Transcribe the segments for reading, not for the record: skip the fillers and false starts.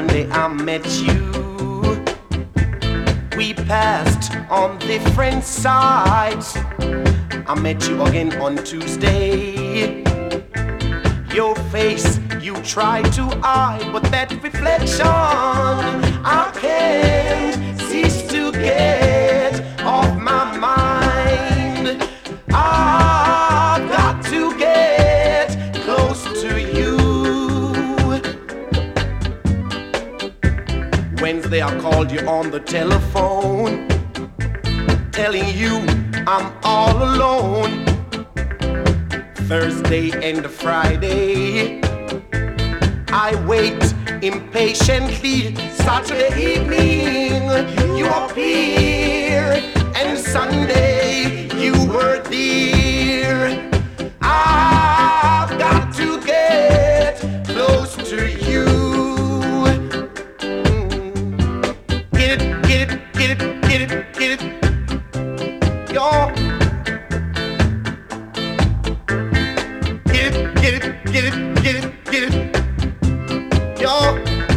Monday I met you. We passed on different sides. I met you again on Tuesday. Your face you try to hide, but that reflection I can't cease to get off my mind. I've got to get close to you. Wednesday I called you on the telephone, telling you I'm all alone. Thursday and Friday I wait impatiently. Saturday evening you appear, and Sunday you were there. I've got to get close to you. Get it, get it, get it, get it, get it. Yo. Get it, get it, get it, get it, get it. Yo.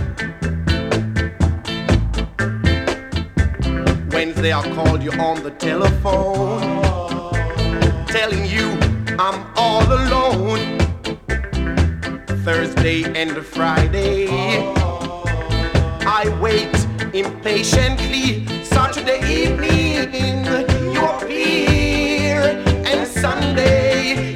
Wednesday I called you on the telephone, telling you I'm all alone. Thursday and Friday I wait impatiently. Saturday evening you appear, and Sunday